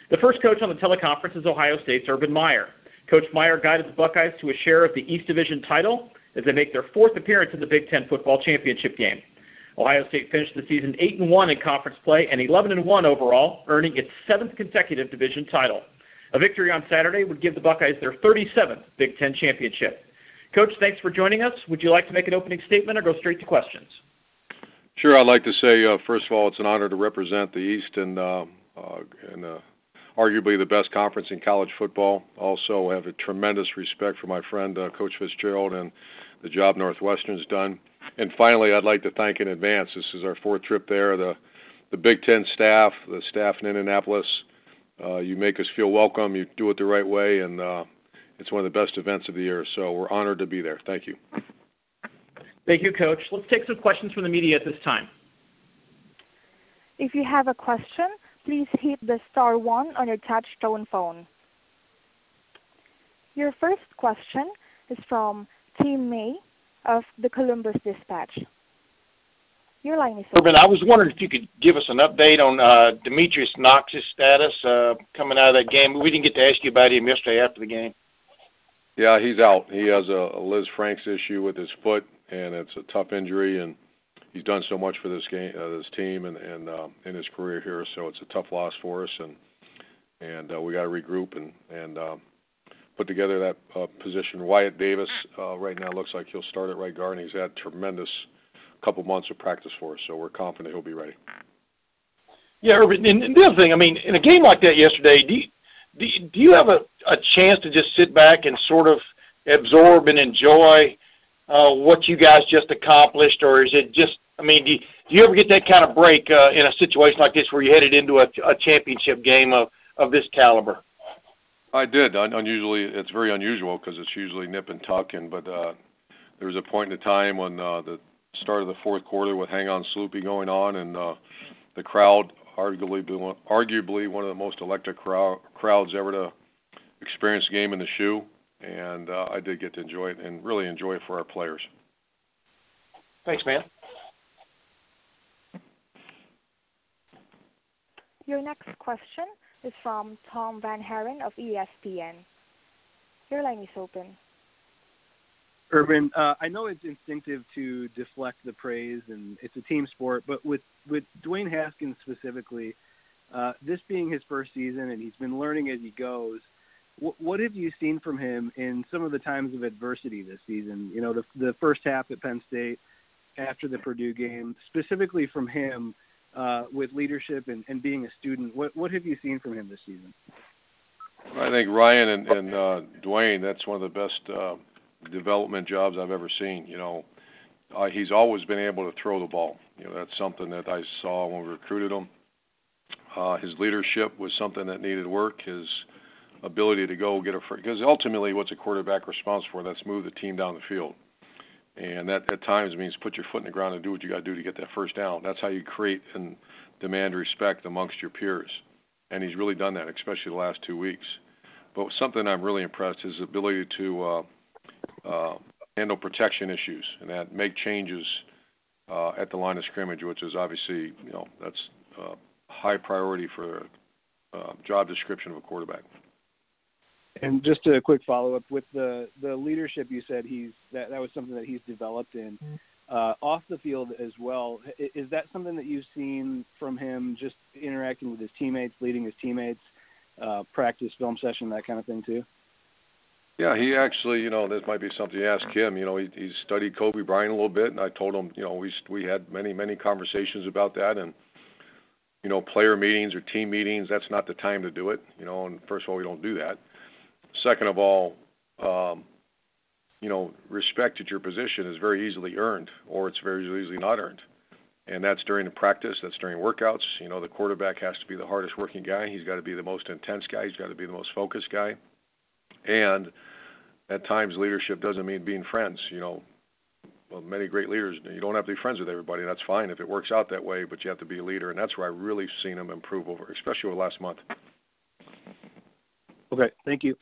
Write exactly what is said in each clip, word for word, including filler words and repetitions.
The first coach on the teleconference is Ohio State's Urban Meyer. Coach Meyer guided the Buckeyes to a share of the East Division title as they make their fourth appearance in the Big Ten football championship game. Ohio State finished the season eight and one in conference play and eleven and one overall, earning its seventh consecutive division title. A victory on Saturday would give the Buckeyes their thirty-seventh Big Ten championship. Coach, thanks for joining us. Would you like to make an opening statement or go straight to questions? Sure. I'd like to say, uh, first of all, it's an honor to represent the East and, uh, uh, and uh, arguably the best conference in college football. Also, I have a tremendous respect for my friend, uh, Coach Fitzgerald, and the job Northwestern's done. And finally, I'd like to thank in advance. This is our fourth trip there. The, the Big Ten staff, the staff in Indianapolis, uh, you make us feel welcome. You do it the right way, and uh, it's one of the best events of the year. So we're honored to be there. Thank you. Thank you, Coach. Let's take some questions from the media at this time. If you have a question, please hit the star one on your touch-tone phone. Your first question is from Tim May of the Columbus Dispatch. Your line is open. Urban, I was wondering if you could give us an update on uh, Demetrius Knox's status uh, coming out of that game. We didn't get to ask you about him yesterday after the game. Yeah, he's out. He has a, a Liz Franks issue with his foot, and it's a tough injury, and he's done so much for this game, uh, this team, and, and uh, in his career here. So it's a tough loss for us, and and uh, we got to regroup and and uh, put together that uh, position. Wyatt Davis uh, right now looks like he'll start at right guard, and he's had tremendous couple months of practice for us, so we're confident he'll be ready. Yeah, Urban, and, and the other thing, I mean, in a game like that yesterday, do you, do you, do you have a, a chance to just sit back and sort of absorb and enjoy uh, what you guys just accomplished, or is it just, I mean, do you, do you ever get that kind of break uh, in a situation like this where you're headed into a, a championship game of, of this caliber? I did. Un- unusually, it's very unusual because it's usually nip and tuck, and but uh, there was a point in the time when uh, the start of the fourth quarter with Hang On Sloopy going on, and uh, the crowd, arguably, arguably one of the most electric crowd, crowds ever to experience a game in the shoe, and uh, I did get to enjoy it and really enjoy it for our players. Thanks, man. Your next question is from Tom Van Haren of E S P N. Your line is open. Urban, uh, I know it's instinctive to deflect the praise, and it's a team sport, but with, with Dwayne Haskins specifically, uh, this being his first season and he's been learning as he goes, wh- what have you seen from him in some of the times of adversity this season? You know, the, the first half at Penn State, after the Purdue game, specifically from him uh, with leadership and, and being a student. What, what have you seen from him this season? I think Ryan and, and uh, Dwayne, that's one of the best uh, development jobs I've ever seen. You know, uh, he's always been able to throw the ball. You know, that's something that I saw when we recruited him. Uh, his leadership was something that needed work. His ability to go get a – because ultimately what's a quarterback responsible for? That's move the team down the field. And that at times means put your foot in the ground and do what you got to do to get that first down. That's how you create and demand respect amongst your peers. And he's really done that, especially the last two weeks. But something I'm really impressed is his ability to uh, – Uh, handle protection issues and that make changes uh, at the line of scrimmage, which is obviously, you know, that's uh, high priority for a uh, job description of a quarterback. And just a quick follow-up with the, the leadership you said he's that, that was something that he's developed in uh, off the field as well. Is that something that you've seen from him just interacting with his teammates, leading his teammates, uh, practice, film session, that kind of thing too? Yeah, he actually, you know, this might be something you ask him. You know, he, he studied Kobe Bryant a little bit, and I told him, you know, we we had many, many conversations about that. And, you know, player meetings or team meetings, that's not the time to do it. You know, and first of all, we don't do that. Second of all, um, you know, respect at your position is very easily earned, or it's very easily not earned. And that's during the practice, that's during workouts. You know, the quarterback has to be the hardest working guy. He's got to be the most intense guy. He's got to be the most focused guy. And at times, leadership doesn't mean being friends. You know, well, many great leaders, you don't have to be friends with everybody. That's fine if it works out that way, but you have to be a leader, and that's where I've really seen him improve over, especially over the last month. Okay, thank you.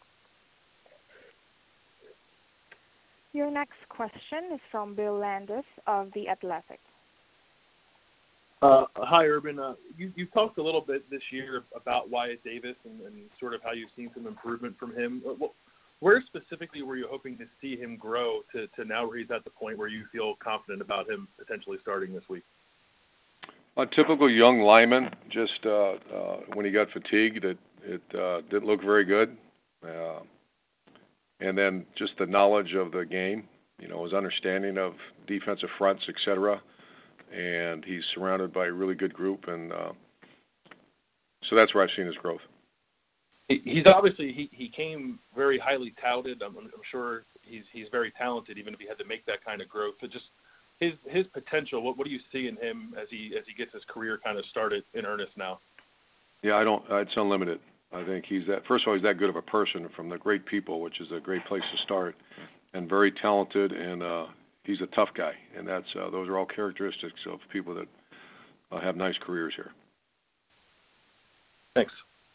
Your next question is from Bill Landis of The Athletic. Uh, hi, Urban. Uh, you, you've talked a little bit this year about Wyatt Davis and, and sort of how you've seen some improvement from him. What, where specifically were you hoping to see him grow to, to now where he's at the point where you feel confident about him potentially starting this week? A typical young lineman, just uh, uh, when he got fatigued, it, it uh, didn't look very good. Uh, and then just the knowledge of the game, you know, his understanding of defensive fronts, et cetera. And he's surrounded by a really good group, and uh, so that's where I've seen his growth. He's obviously he, he came very highly touted. I'm, I'm sure he's he's very talented, even if he had to make that kind of growth. But just his his potential. What what do you see in him as he as he gets his career kind of started in earnest now? Yeah, I don't. Uh, it's unlimited. I think he's that. First of all, he's that good of a person from the great people, which is a great place to start, and very talented, and uh, he's a tough guy. And that's uh, those are all characteristics of people that uh, have nice careers here. Thanks.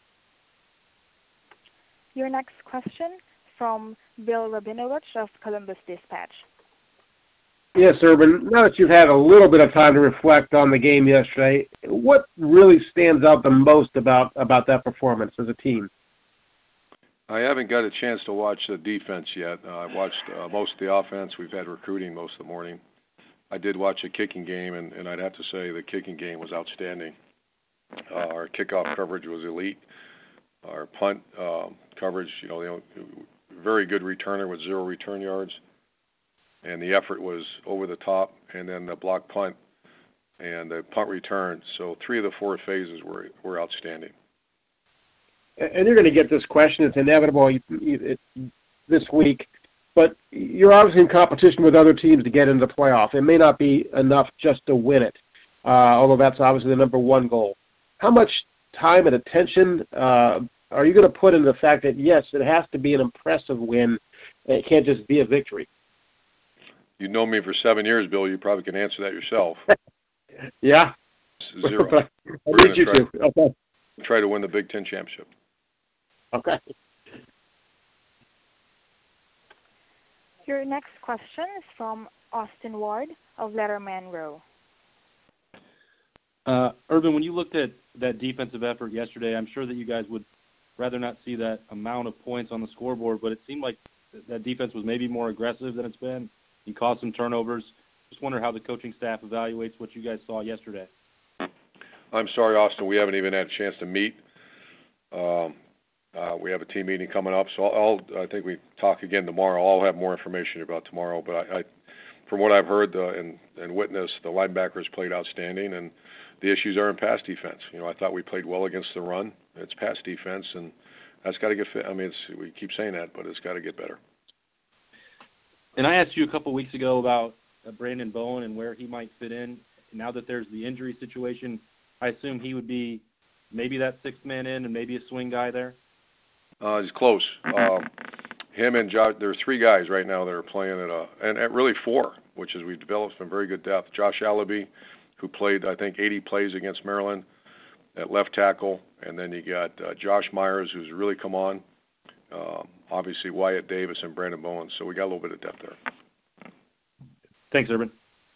Your next question from Bill Rabinowitz of Columbus Dispatch. Yes, Urban. Now that you've had a little bit of time to reflect on the game yesterday, what really stands out the most about, about that performance as a team? I haven't got a chance to watch the defense yet. Uh, I've watched uh, most of the offense. We've had recruiting most of the morning. I did watch a kicking game, and, and I'd have to say the kicking game was outstanding. Uh, our kickoff coverage was elite. Our punt uh, coverage, you know, you know, very good returner with zero return yards. And the effort was over the top, and then the block punt and the punt return. So three of the four phases were were outstanding. And you're going to get this question. It's inevitable it, this week. But you're obviously in competition with other teams to get into the playoff. It may not be enough just to win it, uh, although that's obviously the number one goal. How much time and attention uh, are you going to put into the fact that, yes, it has to be an impressive win, and it can't just be a victory? You know me for seven years, Bill. You probably can answer that yourself. Yeah. Zero. I We're need going you to to. Okay. try to win the Big Ten championship. Okay. Your next question is from Austin Ward of Letterman Row. Uh, Urban, when you looked at that defensive effort yesterday, I'm sure that you guys would rather not see that amount of points on the scoreboard, but it seemed like that defense was maybe more aggressive than it's been. You caused some turnovers. Just wonder how the coaching staff evaluates what you guys saw yesterday. I'm sorry, Austin. We haven't even had a chance to meet. Um, uh, we have a team meeting coming up, so I'll, I'll, I think we talk again tomorrow. I'll have more information about tomorrow. But I, I from what I've heard uh, and, and witnessed, the linebackers played outstanding, and the issues are in pass defense. You know, I thought we played well against the run. It's pass defense, and that's got to get fit. I mean, it's, we keep saying that, but it's got to get better. And I asked you a couple weeks ago about uh, Brandon Bowen and where he might fit in. Now that there's the injury situation, I assume he would be maybe that sixth man in and maybe a swing guy there? Uh, he's close. Um, him and Josh, there are three guys right now that are playing at a, and at really four, which is we've developed some very good depth. Josh Allaby, who played, I think, eighty plays against Maryland at left tackle, and then you got uh, Josh Myers, who's really come on. Um, obviously, Wyatt Davis and Brandon Bowen, so we got a little bit of depth there. Thanks, Urban.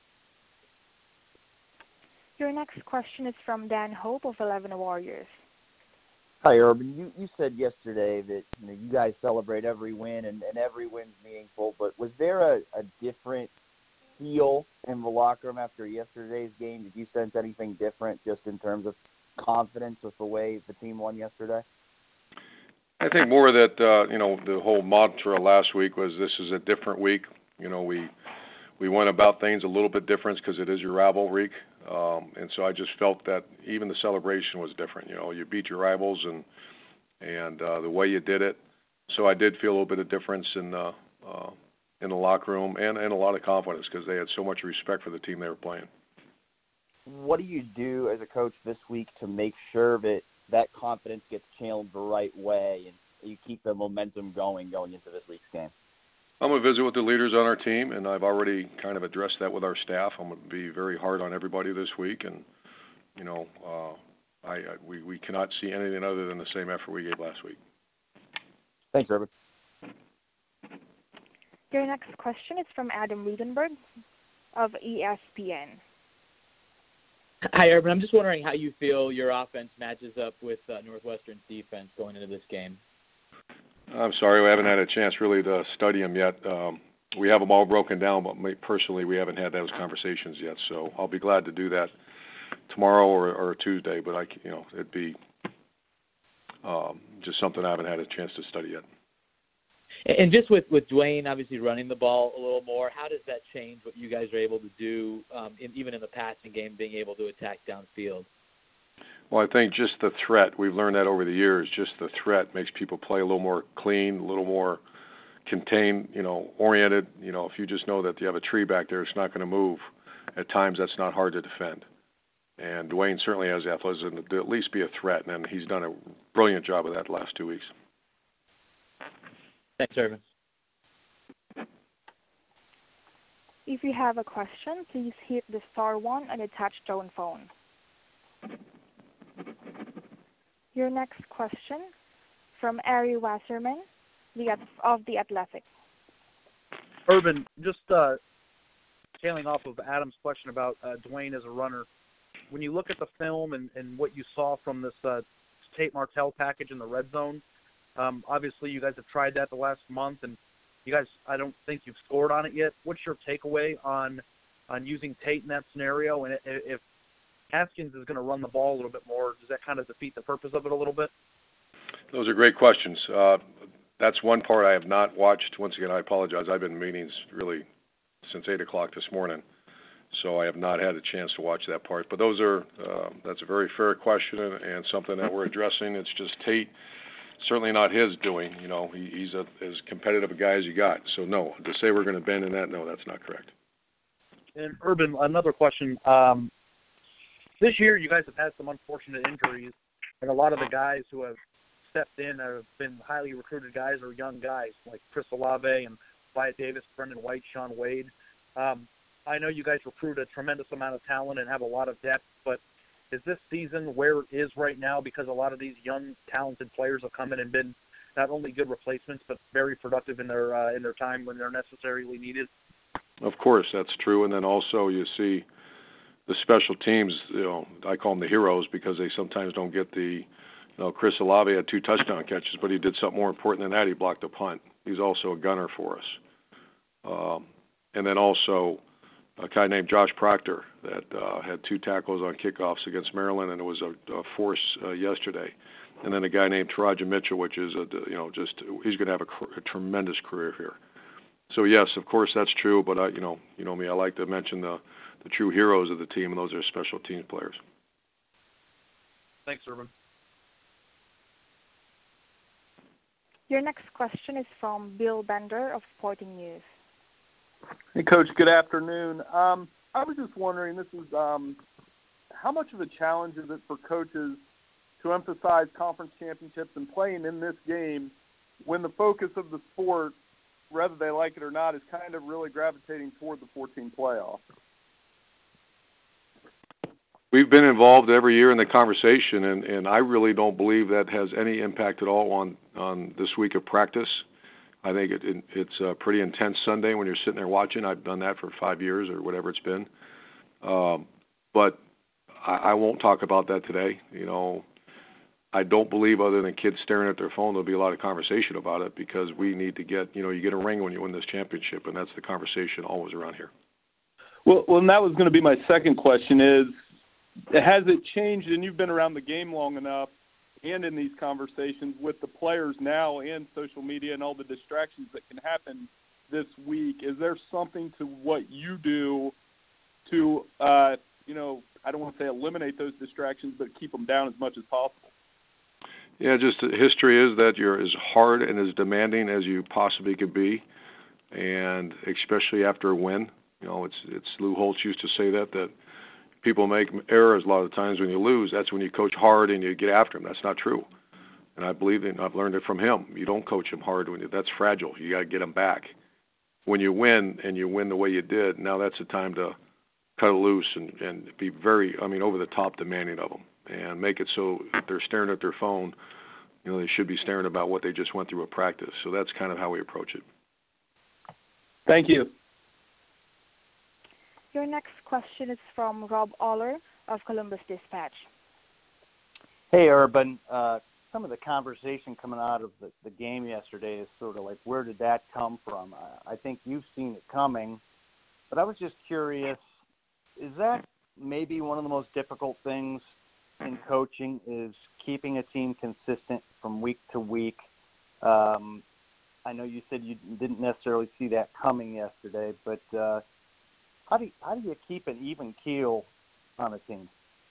Your next question is from Dan Hope of Eleven Warriors. Hi, Urban. You you said yesterday that you know you guys celebrate every win and, and every win's meaningful, but was there a, a different feel in the locker room after yesterday's game? Did you sense anything different just in terms of confidence with the way the team won yesterday? I think more that, uh, you know, the whole mantra last week was this is a different week. You know, we we went about things a little bit different because it is your rival week. Um, and so I just felt that even the celebration was different. You know, you beat your rivals and and uh, the way you did it. So I did feel a little bit of difference in the, uh, in the locker room and, and a lot of confidence because they had so much respect for the team they were playing. What do you do as a coach this week to make sure that that confidence gets channeled the right way and you keep the momentum going going into this week's game? I'm going to visit with the leaders on our team, and I've already kind of addressed that with our staff. I'm going to be very hard on everybody this week, and, you know, uh, I, I we, we cannot see anything other than the same effort we gave last week. Thanks, Urban. Your next question is from Adam Riedenberg of E S P N. Hi, Urban. I'm just wondering how you feel your offense matches up with uh, Northwestern's defense going into this game. I'm sorry, we haven't had a chance really to study them yet. Um, we have them all broken down, but me, personally, we haven't had those conversations yet. So I'll be glad to do that tomorrow or, or Tuesday. But I, you know, it'd be um, just something I haven't had a chance to study yet. And just with, with Dwayne obviously running the ball a little more, how does that change what you guys are able to do, um, in, even in the passing game, being able to attack downfield? Well, I think just the threat, we've learned that over the years, just the threat makes people play a little more clean, a little more contained, you know, oriented. You know, if you just know that you have a tree back there, it's not going to move. At times, that's not hard to defend. And Dwayne certainly has the athleticism to at least be a threat, and he's done a brilliant job of that the last two weeks. Thanks, Urban. If you have a question, please hit the star one on your touch-tone phone. Your next question from Ari Wasserman the, of The Athletic. Urban, just uh, tailing off of Adam's question about uh, Dwayne as a runner, when you look at the film and, and what you saw from this uh, Tate Martell package in the red zone, um, obviously you guys have tried that the last month, and you guys, I don't think you've scored on it yet. What's your takeaway on on using Tate in that scenario? And if Haskins is going to run the ball a little bit more, does that kind of defeat the purpose of it a little bit? Those are great questions. Uh, that's one part I have not watched. Once again, I apologize. I've been in meetings really since eight o'clock this morning, so I have not had a chance to watch that part. But those are uh, that's a very fair question and, and something that we're addressing. It's just Tate, certainly not his doing. You know, he, he's a, as competitive a guy as you got. So no, to say we're going to bend in that, no, that's not correct. And Urban, another question. Um, this year, you guys have had some unfortunate injuries, and a lot of the guys who have stepped in have been highly recruited guys or young guys like Chris Olave and Wyatt Davis, Brendan White, Sean Wade. Um, I know you guys recruit a tremendous amount of talent and have a lot of depth, but is this season where it is right now because a lot of these young, talented players have come in and been not only good replacements but very productive in their uh, in their time when they're necessarily needed? Of course, that's true. And then also you see the special teams, you know, I call them the heroes because they sometimes don't get the, you know, Chris Olave had two touchdown catches, but he did something more important than that. He blocked a punt. He's also a gunner for us. Um, and then also a guy named Josh Proctor that uh, had two tackles on kickoffs against Maryland, and it was a, a force uh, yesterday. And then a guy named Taraja Mitchell, which is, a, you know, just he's going to have a, a tremendous career here. So yes, of course that's true, but I, you know, you know me, I like to mention the the true heroes of the team, and those are special teams players. Thanks, Urban. Your next question is from Bill Bender of Sporting News. Hey, Coach. Good afternoon. Um, I was just wondering, this is um, how much of a challenge is it for coaches to emphasize conference championships and playing in this game when the focus of the sport, whether they like it or not, is kind of really gravitating toward the fourteen playoff? We've been involved every year in the conversation, and, and I really don't believe that has any impact at all on, on this week of practice. I think it, it, it's a pretty intense Sunday when you're sitting there watching. I've done that for five years or whatever it's been. Um, but I, I won't talk about that today. You know, I don't believe other than kids staring at their phone, there'll be a lot of conversation about it because we need to get, you know, you get a ring when you win this championship, and that's the conversation always around here. Well, well, and that was going to be my second question is, has it changed, and you've been around the game long enough and in these conversations with the players now and social media and all the distractions that can happen this week, is there something to what you do to, uh, you know, I don't want to say eliminate those distractions, but keep them down as much as possible? Yeah, just the history is that you're as hard and as demanding as you possibly could be, and especially after a win. You know, it's it's Lou Holtz used to say that, that people make errors a lot of times when you lose. That's when you coach hard and you get after them. That's not true. And I believe it, I've learned it from him. You don't coach him hard. when you, That's fragile. You got to get them back. When you win and you win the way you did, now that's the time to cut it loose and, and be very, I mean, over-the-top demanding of them and make it so if they're staring at their phone, you know, they should be staring about what they just went through at practice. So that's kind of how we approach it. Thank you. Your next question is from Rob Oller of Columbus Dispatch. Hey, Urban. Uh, some of the conversation coming out of the, the game yesterday is sort of like, where did that come from? I, I think you've seen it coming, but I was just curious, is that maybe one of the most difficult things in coaching is keeping a team consistent from week to week? Um, I know you said you didn't necessarily see that coming yesterday, but uh, how do you, how do you keep an even keel on a team?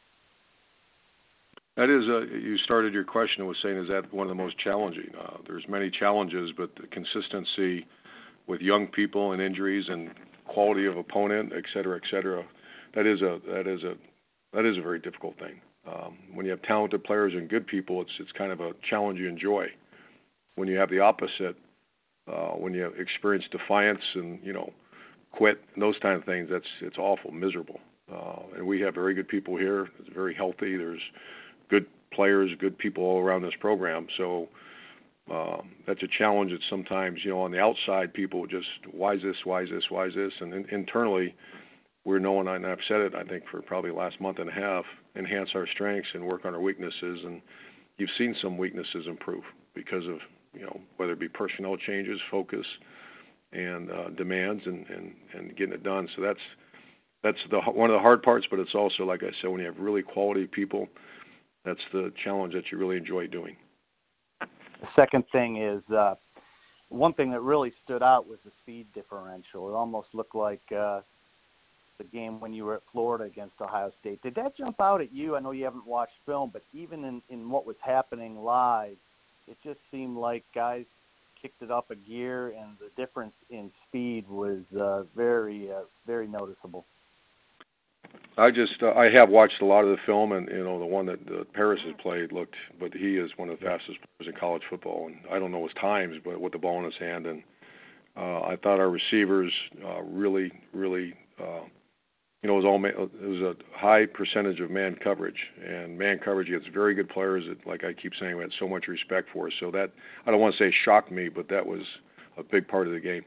That is, uh, you started your question with saying, is that one of the most challenging? Uh, there's many challenges, but the consistency with young people and injuries and quality of opponent, et cetera, et cetera, that is a that is a that is a very difficult thing. Um, when you have talented players and good people, it's it's kind of a challenge you enjoy. When you have the opposite, uh, when you experience defiance and you know quit and those kind of things, that's it's awful, miserable. Uh, and we have very good people here. It's very healthy. There's good players, good people all around this program. So um, that's a challenge that sometimes, you know, on the outside, people just, why is this, why is this, why is this? And in, internally, we're knowing, and I've said it, I think, for probably the last month and a half, enhance our strengths and work on our weaknesses. And you've seen some weaknesses improve because of, you know, whether it be personnel changes, focus, and uh, demands, and, and, and getting it done. So that's that's the one of the hard parts, but it's also, like I said, when you have really quality people, that's the challenge that you really enjoy doing. The second thing is, uh, one thing that really stood out was the speed differential. It almost looked like uh, the game when you were at Florida against Ohio State. Did that jump out at you? I know you haven't watched film, but even in, in what was happening live, it just seemed like guys kicked it up a gear, and the difference in speed was uh, very, uh, very noticeable. I just uh, I have watched a lot of the film, and you know the one that uh, Paris has played looked, but he is one of the fastest players in college football, and I don't know his times, but with the ball in his hand, and uh, I thought our receivers uh, really, really, uh, you know, it was all man, it was a high percentage of man coverage, and man coverage gets very good players that, like I keep saying, we had so much respect for. So that I don't want to say shocked me, but that was a big part of the game.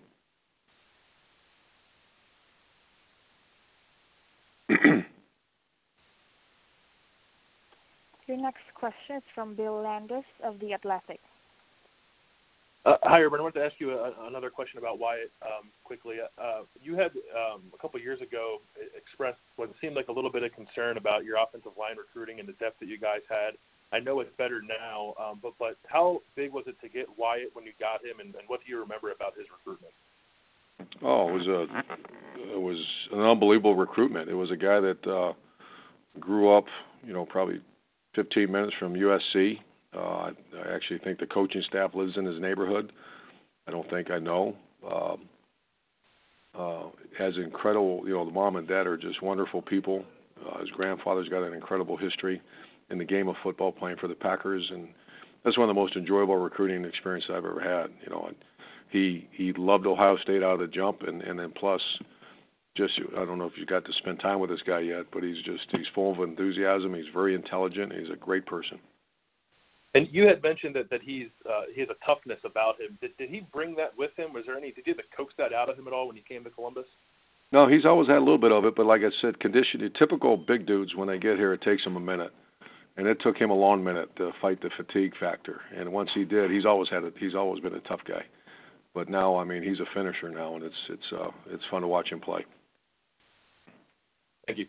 Your next question is from Bill Landis of The Athletic. Uh, hi, Urban. I wanted to ask you a, another question about Wyatt um, quickly. Uh, you had, um, a couple of years ago, expressed what seemed like a little bit of concern about your offensive line recruiting and the depth that you guys had. I know it's better now, um, but, but how big was it to get Wyatt when you got him, and, and what do you remember about his recruitment? Oh, it was a it was an unbelievable recruitment. It was a guy that uh, grew up, you know, probably fifteen minutes from U S C. Uh, I, I actually think the coaching staff lives in his neighborhood. I don't think I know. Um, uh, has incredible, you know, the mom and dad are just wonderful people. Uh, his grandfather's got an incredible history in the game of football, playing for the Packers, and that's one of the most enjoyable recruiting experiences I've ever had. You know, he he loved Ohio State out of the jump, and, and then plus, just I don't know if you got to spend time with this guy yet, but he's just he's full of enthusiasm. He's very intelligent. He's a great person. And you had mentioned that, that he's uh, he has a toughness about him. Did, did he bring that with him? Was there any? Did you have to coax that out of him at all when he came to Columbus? No, he's always had a little bit of it, but like I said, condition. Typical big dudes, when they get here, it takes them a minute, and it took him a long minute to fight the fatigue factor. And once he did, he's always had a, he's always been a tough guy. But now, I mean, he's a finisher now, and it's it's uh, it's fun to watch him play. Thank you.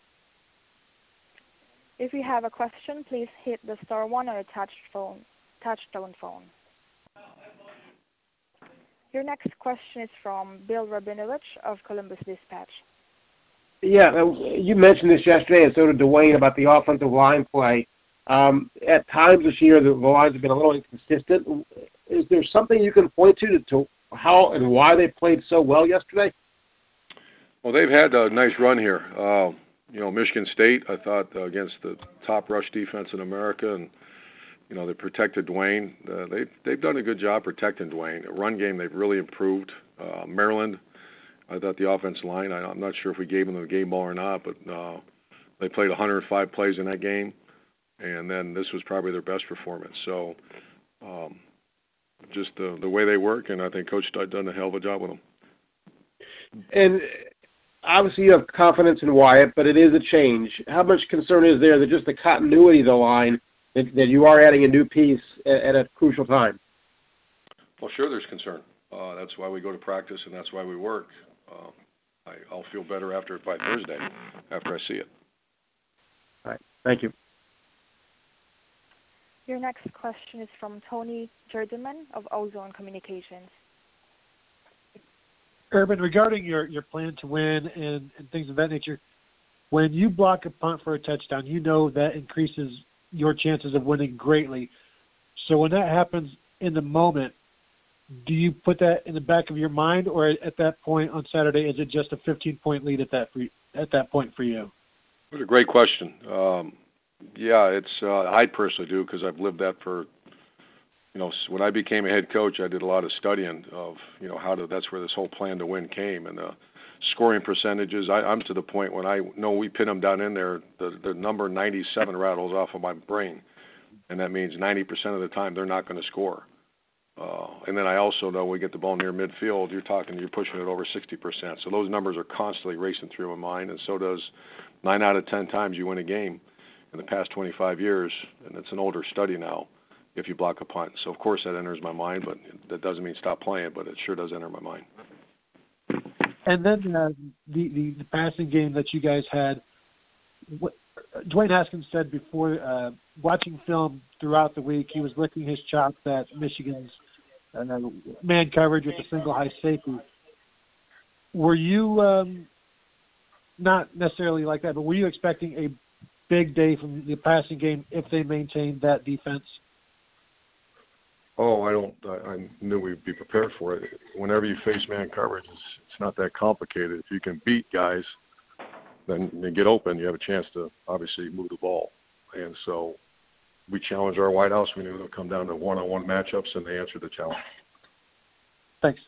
If you have a question, please hit the star one on your touch phone, touch-tone phone. Your next question is from Bill Rabinovich of Columbus Dispatch. Yeah, you mentioned this yesterday, and so did Dwayne, about the offensive line play. Um, at times this year, the lines have been a little inconsistent. Is there something you can point to, to to how and why they played so well yesterday? Well, they've had a nice run here. Uh, you know, Michigan State, I thought, uh, against the top rush defense in America, and you know they protected Dwayne. Uh, they've they've done a good job protecting Dwayne. A run game, they've really improved. Uh, Maryland, I thought the offensive line. I, I'm not sure if we gave them the game ball or not, but uh, they played one hundred five plays in that game, and then this was probably their best performance. So, um, just the the way they work, and I think Coach Studd done a hell of a job with them. And obviously you have confidence in Wyatt, but it is a change. How much concern is there that just the continuity of the line, that, that you are adding a new piece at, at a crucial time? Well, sure, there's concern. Uh, that's why we go to practice, and that's why we work. Um, I, I'll feel better after by Thursday, after I see it. All right. Thank you. Your next question is from Tony Jerdeman of Ozone Communications. Urban, regarding your, your plan to win and, and things of that nature, when you block a punt for a touchdown, you know that increases your chances of winning greatly. So when that happens in the moment, do you put that in the back of your mind, or at that point on Saturday, is it just a fifteen-point lead at that for, at that point for you? It was a great question. Um, yeah, it's uh, I personally do, because I've lived that for, you know, when I became a head coach, I did a lot of studying of, you know, how to, that's where this whole plan to win came. And the scoring percentages, I, I'm to the point when I know we pin them down in there, the, the number ninety-seven rattles off of my brain. And that means ninety percent of the time they're not going to score. Uh, and then I also know we get the ball near midfield, you're talking, you're pushing it over sixty percent. So those numbers are constantly racing through my mind, and so does nine out of ten times you win a game in the past twenty-five years, and it's an older study now, if you block a punt. So, of course, that enters my mind, but that doesn't mean stop playing, but it sure does enter my mind. And then uh, the, the, the passing game that you guys had, what, Dwayne Haskins said before, uh, watching film throughout the week, he was licking his chops at Michigan's uh, man coverage with a single high safety. Were you, um, not necessarily like that, but were you expecting a big day from the passing game if they maintained that defense? Oh, I don't. I, I knew we'd be prepared for it. Whenever you face man coverage, it's, it's not that complicated. If you can beat guys, then you get open. You have a chance to obviously move the ball. And so we challenged our wideouts. We knew it would come down to one-on-one matchups, and they answered the challenge. Thanks.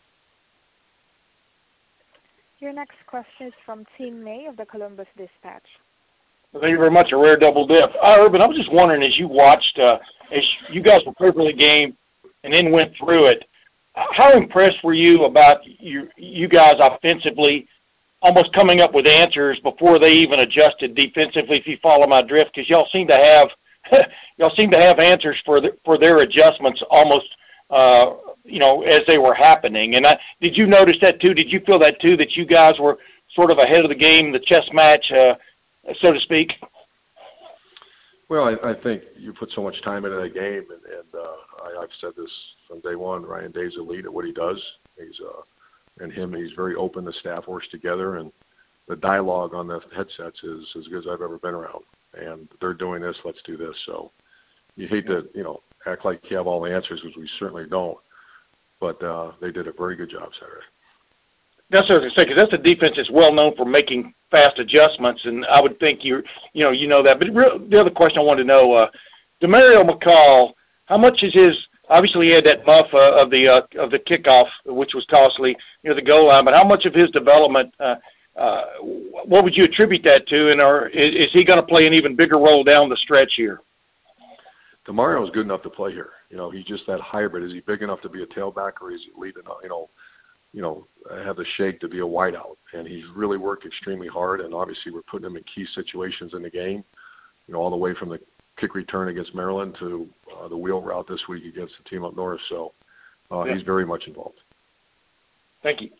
Your next question is from Tim May of the Columbus Dispatch. Thank you very much. A rare double dip. Uh, Urban, I was just wondering, as you watched, uh, as you guys were prepared for the game and then went through it, how impressed were you about you, you guys offensively almost coming up with answers before they even adjusted defensively, if you follow my drift? Because y'all seem to have y'all seem to have answers for the, for their adjustments almost, uh, you know, as they were happening. And I, did you notice that too? Did you feel that too, that you guys were sort of ahead of the game, the chess match, uh, so to speak? Well, I, I think you put so much time into that game, and, and uh, I, I've said this from day one. Ryan Day's a lead at what he does. He's uh, and him, he's very open. The staff works together, and the dialogue on the headsets is as good as I've ever been around. And they're doing this, let's do this. So you hate to, you know, act like you have all the answers, because we certainly don't. But uh, they did a very good job Saturday. That's what I was going to say, because that's a defense that's well known for making fast adjustments, and I would think you you know you know that. But real, the other question I wanted to know, uh, Demario McCall, how much is his? Obviously, he had that muff uh, of the uh, of the kickoff, which was costly near the goal line. But how much of his development? Uh, uh, what would you attribute that to? And or is, is he going to play an even bigger role down the stretch here? Demario is good enough to play here. You know, he's just that hybrid. Is he big enough to be a tailback, or is he leading? You know. you know, have the shake to be a wideout. And he's really worked extremely hard, and obviously we're putting him in key situations in the game, you know, all the way from the kick return against Maryland to uh, the wheel route this week against the team up north. So uh, yeah. He's very much involved. Thank you.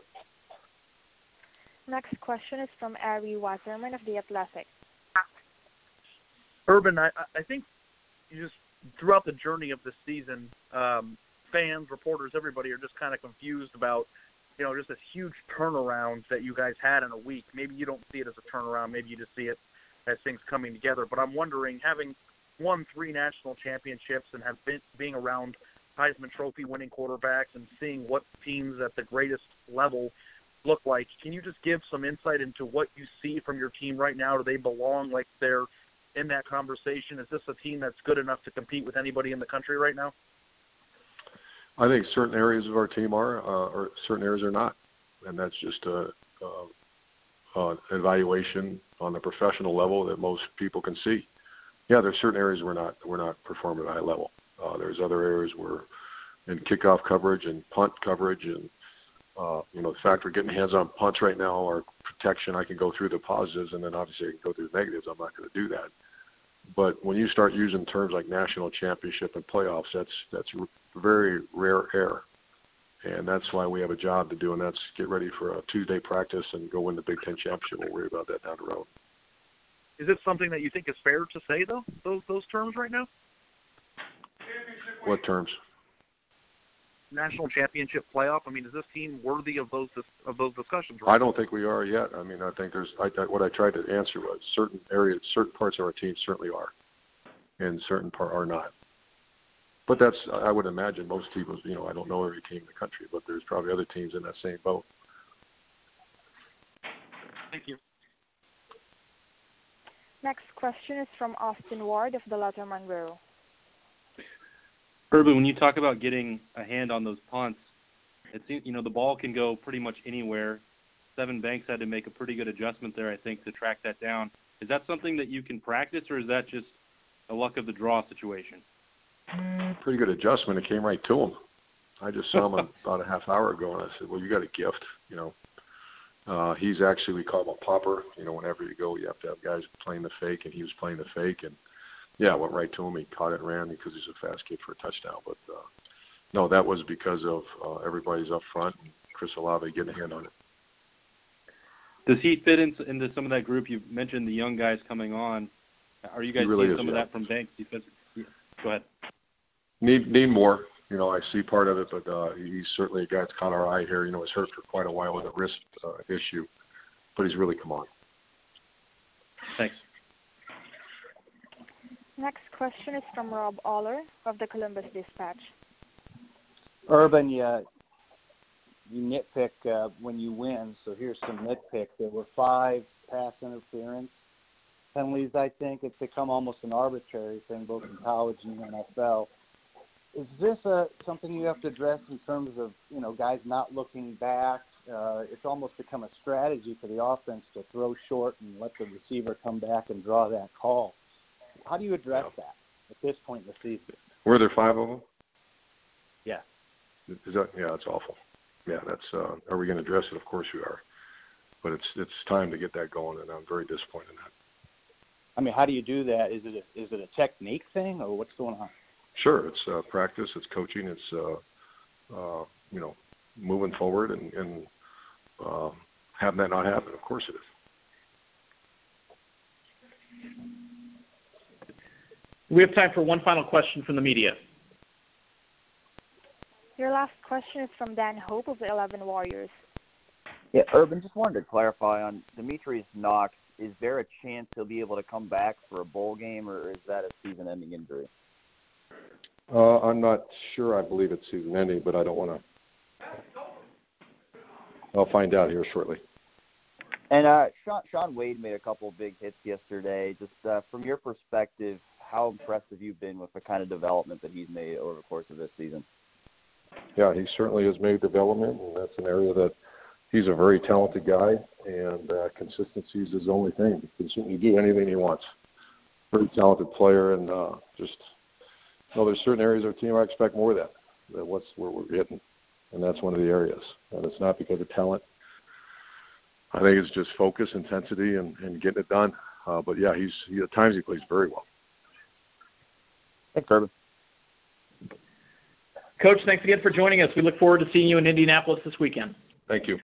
Next question is from Ari Wasserman of The Athletic. Urban, I, I think you just throughout the journey of the season, um, fans, reporters, everybody are just kind of confused about, you know, just this huge turnaround that you guys had in a week. Maybe you don't see it as a turnaround. Maybe you just see it as things coming together. But I'm wondering, having won three national championships and have been being around Heisman Trophy winning quarterbacks and seeing what teams at the greatest level look like, can you just give some insight into what you see from your team right now? Do they belong like they're in that conversation? Is this a team that's good enough to compete with anybody in the country right now? I think certain areas of our team are, uh, or certain areas are not, and that's just a, a, a evaluation on the professional level that most people can see. Yeah, there's certain areas we're not we're not performing at a high level. Uh, there's other areas where in kickoff coverage and punt coverage, and uh, you know the fact we're getting hands on punts right now, our protection. I can go through the positives, and then obviously I can go through the negatives. I'm not going to do that. But when you start using terms like national championship and playoffs, that's that's very rare air. And that's why we have a job to do, and that's get ready for a Tuesday practice and go win the Big Ten championship. We'll worry about that down the road. Is it something that you think is fair to say, though, those those terms right now? What terms? National championship playoff. I mean, is this team worthy of those of those discussions? Right I don't think we are yet. I mean, I think there's I, what I tried to answer was certain areas, certain parts of our team certainly are, and certain part are not. But that's I would imagine most teams. You know, I don't know every team in the country, but there's probably other teams in that same boat. Thank you. Next question is from Austin Ward of the Letterman Bureau. Urban, when you talk about getting a hand on those punts, it seems, you know, the ball can go pretty much anywhere. Sevyn Banks had to make a pretty good adjustment there, I think, to track that down. Is that something that you can practice, or is that just a luck of the draw situation? Pretty good adjustment. It came right to him. I just saw him about a half hour ago, and I said, well, you got a gift, you know. Uh, he's actually, we call him a popper. You know, whenever you go, you have to have guys playing the fake, and he was playing the fake, and yeah, it went right to him. He caught it and ran because he's a fast kid for a touchdown. But, uh, no, that was because of uh, everybody's up front and Chris Olave getting a hand on it. Does he fit in, into some of that group? You mentioned the young guys coming on. Are you guys really seeing is, some yeah. of that from Banks? Because, yeah. Go ahead. Need need more. You know, I see part of it, but uh, he's certainly a guy that's caught our eye here. You know, he's hurt for quite a while with a wrist uh, issue, but he's really come on. Thanks. Next question is from Rob Aller of the Columbus Dispatch. Urban, you, you nitpick uh, when you win, so here's some nitpick. There were five pass interference penalties, I think. It's become almost an arbitrary thing, both in college and the N F L. Is this uh, something you have to address in terms of, you know, guys not looking back? Uh, it's almost become a strategy for the offense to throw short and let the receiver come back and draw that call. How do you address yeah. that at this point in the season? Were there five of them? Yeah. Is that, yeah, that's awful. Yeah, that's. Uh, are we going to address it? Of course we are. But it's it's time to get that going, and I'm very disappointed in that. I mean, how do you do that? Is it a, is it a technique thing, or what's going on? Sure, it's uh, practice, it's coaching, it's uh, uh, you know, moving forward and, and uh, having that not happen. Of course it is. We have time for one final question from the media. Your last question is from Dan Hope of the eleven Warriors. Yeah, Urban, just wanted to clarify on Demetrius Knox. Is there a chance he'll be able to come back for a bowl game, or is that a season-ending injury? Uh, I'm not sure. I believe it's season-ending, but I don't want to. I'll find out here shortly. And uh, Shaun, Shaun Wade made a couple of big hits yesterday. Just uh, from your perspective, how impressed have you been with the kind of development that he's made over the course of this season? Yeah, he certainly has made development, and that's an area that he's a very talented guy, and uh, consistency is his only thing. He can certainly do anything he wants. Very talented player, and uh, just, you know, there's certain areas of our team I expect more of that, than what's where we're hitting, and that's one of the areas. And it's not because of talent. I think it's just focus, intensity, and, and getting it done. Uh, but, yeah, he's he, at times he plays very well. Thanks, Urban. Coach, thanks again for joining us. We look forward to seeing you in Indianapolis this weekend. Thank you.